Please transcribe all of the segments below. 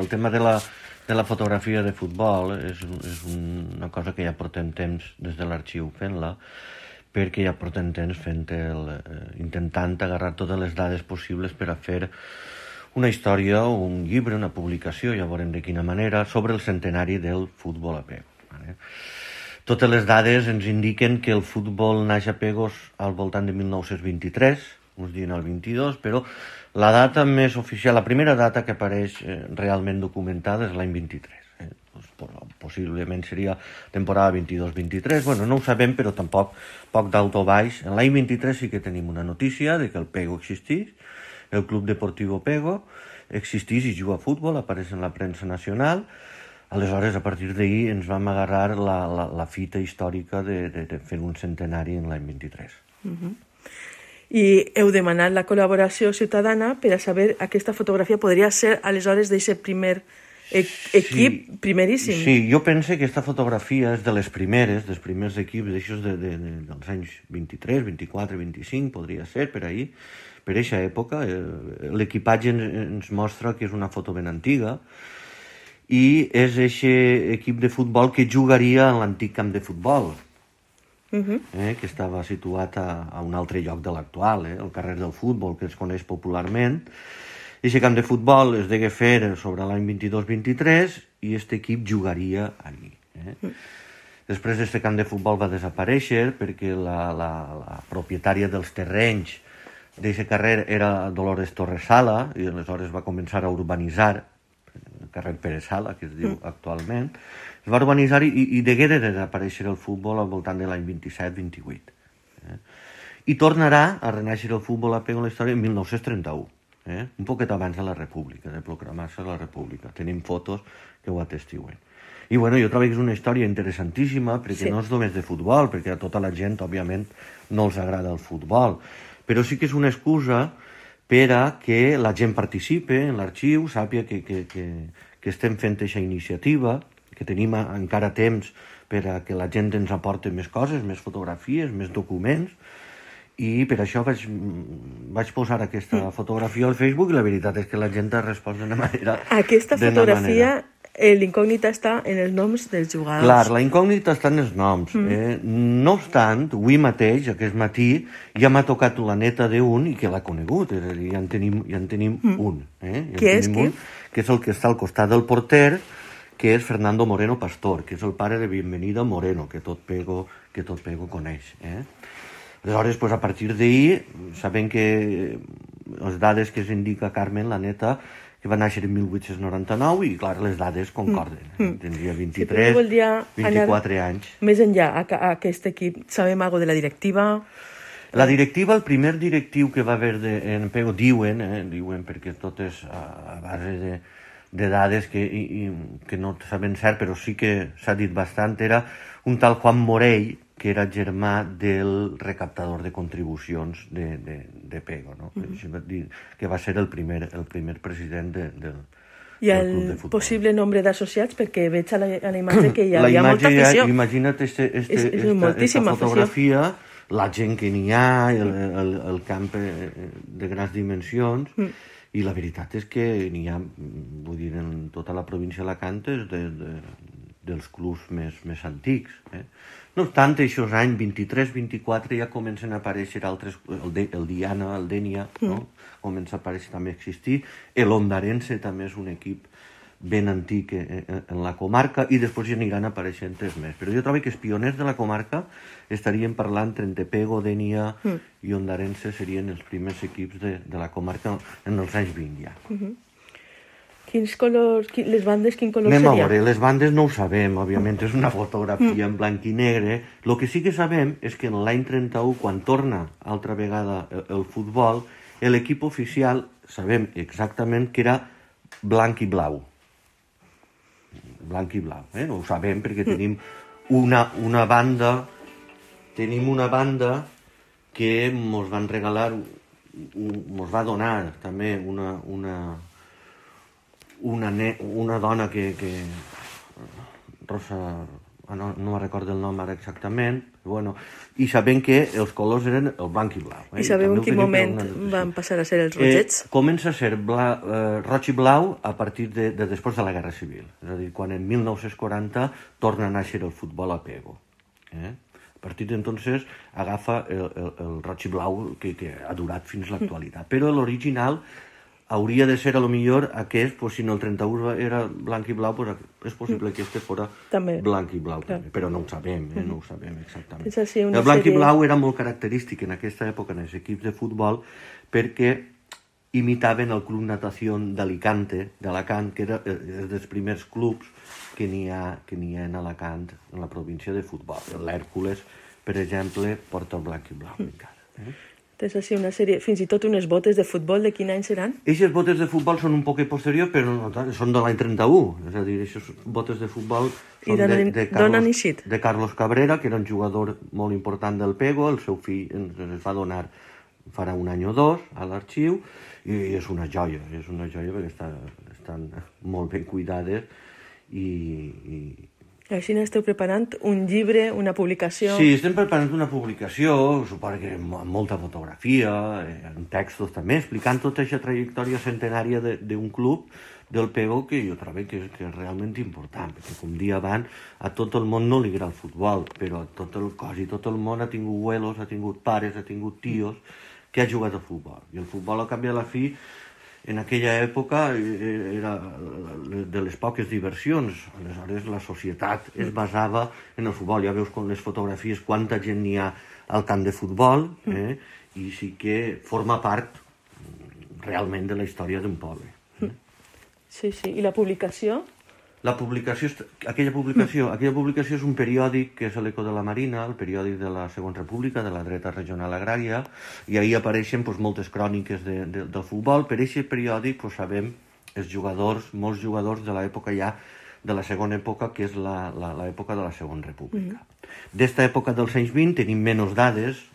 el tema de la fotografia de futbol és una cosa que ja portem temps des de l'arxiu fent-la, perquè ja portem temps intentant agarrar totes les dades possibles per a fer una història o un llibre, una publicació, ja veurem de quina manera, sobre el centenari del futbol a Pego. Totes les dades ens indiquen que el futbol naix a Pegos al voltant de 1923, uns diuen el 22, però la data més oficial, la primera data que apareix realment documentada és l'any 23. Possiblement seria temporada 22-23, bueno, no ho sabem, però tampoc poc d'alt o baix. En l'any 23 sí que tenim una notícia de que el Pego existeix, el Club Deportivo Pego existeix i juga a futbol, apareix en la premsa nacional. Aleshores, a partir d'ahir ens vam agarrar la fita històrica de fer un centenari en l'any 23. I heu demanat la col·laboració ciutadana per a saber aquesta fotografia podria ser aleshores d'aquest primer equip primeríssim. Sí, jo penso que aquesta fotografia és de les primeres, dels primers equips d'aixòs dels anys 23, 24, 25, podria ser, per ahir, per aquesta època. L'equipatge ens mostra que és una foto ben antiga i és aquest equip de futbol que jugaria en l'antic camp de futbol, que estava situat a un altre lloc de l'actual, el carrer del futbol, que es coneix popularment. Aquest camp de futbol es degué fer sobre l'any 22-23 i aquest equip jugaria allí. Després aquest camp de futbol va desaparèixer perquè la propietària dels terrenys d'aquest carrer era Dolores Torresala i aleshores va començar a urbanitzar el carrer Pere Sala, que es diu actualment. Es va urbanitzar i degué de desaparèixer el futbol al voltant de l'any 27-28. I tornarà a renaixer el futbol a Pego en la història en 1931. Un poquet abans de la República, de proclamar-se la República. Tenim fotos que ho atestiguen. I bueno, jo trobo que és una història interessantíssima perquè no és només de futbol, perquè a tota la gent, òbviament, no els agrada el futbol, però sí que és una excusa per a que la gent participe en l'arxiu, sàpiga que estem fent aquesta iniciativa, que tenim encara temps per a que la gent ens aporti més coses, més fotografies, més documents, i per això vaig posar aquesta fotografia al Facebook i la veritat és que la gent ha respost d'una manera... Aquesta fotografia, l'incògnita està en els noms dels jugadors. Clar, la incògnita està en els noms. No obstant, avui mateix, aquest matí, ja m'ha tocat la neta d'un i que l'ha conegut. És a dir, ja en tenim un. Qui és? Que és el que està al costat del porter, que és Fernando Moreno Pastor, que és el pare de Bienvenida Moreno, que tot Pego coneix. Aleshores, a partir d'ahir, sabem que les dades que s'indica Carmen, la neta, que va néixer en 1899 i, clar, les dades concorden. Tindria 24 anys. Més enllà, a aquest equip, sabem alguna cosa de la directiva? La directiva, el primer directiu que va haver en Pego, diuen perquè tot és a base de dades que no saben cert, però sí que s'ha dit bastant, era un tal Juan Morell, que era germà del recaptador de contribucions de Pego, no? Que va ser el primer president del club de futbol. I el possible nombre d'associats, perquè veig a la imatge que hi havia molta afició. Imagina't aquesta fotografia, la gent que n'hi ha, el camp de grans dimensions, i la veritat és que n'hi ha, vull dir, en tota la província d'Alacant dels clubs més antics. No obstant, aquests anys 23-24 ja comencen a aparèixer altres, el Diana, el Dènia, comença a aparèixer també a existir. L'Ondarense també és un equip ben antic en la comarca i després ja aniran apareixent més. Però jo trobo que els pioners de la comarca estaríem parlant entre Pego, Dènia i Ondarense serien els primers equips de la comarca en els anys 20 ja. Quins colors, les bandes, quin color seria? Anem a veure, les bandes no ho sabem, òbviament és una fotografia en blanc i negre. El que sí que sabem és que en l'any 31, quan torna altra vegada el futbol, l'equip oficial sabem exactament que era blanc i blau. Blanc i blau, ho sabem perquè tenim una banda que mos van regalar, mos va donar també una dona que Rosa no me recordo el nom ara exactament, bueno, i sabem que els colors eren el blanc i blau. I sabeu en quin moment van passar a ser els rogets? Comença a ser roig i blau a partir de després de la Guerra Civil, és a dir, quan en 1940 torna a néixer el futbol a Pego. A partir d'entonces agafa el roig i blau que ha durat fins a l'actualitat, però l'original hauria de ser a lo millor aquest, pues, si no el 31 era blanc i blau, pues, és possible que este fora blanc i blau també, però no ho sabem, no ho sabem exactament. El blanc i blau era molt característic en aquesta època en els equips de futbol perquè imitaven el Club Natació d'Alacant, que era dels primers clubs que n'hi ha en Alacant, en la província de futbol. L'Hèrcules, per exemple, porta el blanc i blau encara. Tens així una sèrie, fins i tot unes botes de futbol, de quin any seran? Aquestes botes de futbol són un poc posterior, però són de l'any 31. És a dir, aquestes botes de futbol són de Carlos Cabrera, que era un jugador molt important del Pego. El seu fill ens va donar farà un any o dos a l'arxiu, i és una joia perquè estan molt ben cuidades i així esteu preparant un llibre, una publicació? Sí, estem preparant una publicació, suposo que amb molta fotografia, amb textos també, explicant tota aquesta trajectòria centenària d'un club del Pego que jo trobo que és realment important, perquè com dia abans a tot el món no li agrada el futbol, però tot el cos i tot el món ha tingut abuelos, ha tingut pares, ha tingut tios que ha jugat a futbol. I el futbol, al cap i a la fi, en aquella època era de les poques diversions. Aleshores la societat es basava en el futbol. Ja veus com les fotografies quanta gent n'hi ha al camp de futbol, i sí que forma part realment de la història d'un poble. Sí. I la publicació? Aquella publicació és un periòdic que és l'Eco de la Marina, el periòdic de la Segona República, de la dreta regional agrària, i ahí apareixen moltes cròniques del futbol. Per aquest periòdic sabem molts jugadors de l'època ja de la segona època, que és l'època de la Segona República. D'esta època dels anys 20 tenim menys dades,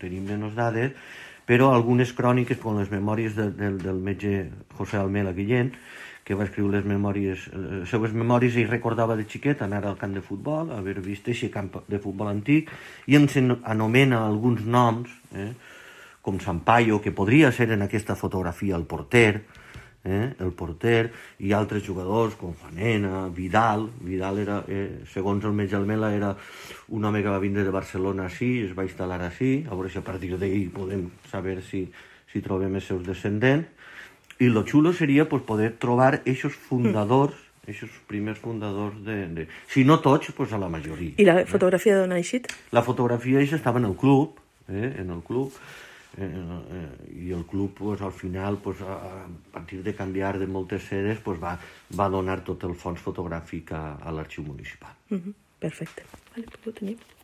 però algunes cròniques, com les memòries del metge José Almela Guillén, que va escriure les seues memòries, i recordava de xiquet anar al camp de futbol, haver vist aquest camp de futbol antic, i ens anomena alguns noms, com Sampaio, que podria ser en aquesta fotografia el porter, i altres jugadors com Fanena, Vidal era, segons el metge Almela, era un home que va vindre de Barcelona així, es va instal·lar així, a veure si a partir d'ahir podem saber si trobem els seus descendents. I lo xulo seria poder trobar aquests fundadors, aquests primers fundadors si no tots, a la majoria. I la fotografia d'on ha eixit? La fotografia estava en el club, i el club al final, a partir de canviar de moltes sedes, va donar tot el fons fotogràfic a l'arxiu municipal. Perfecte. Ho tenim.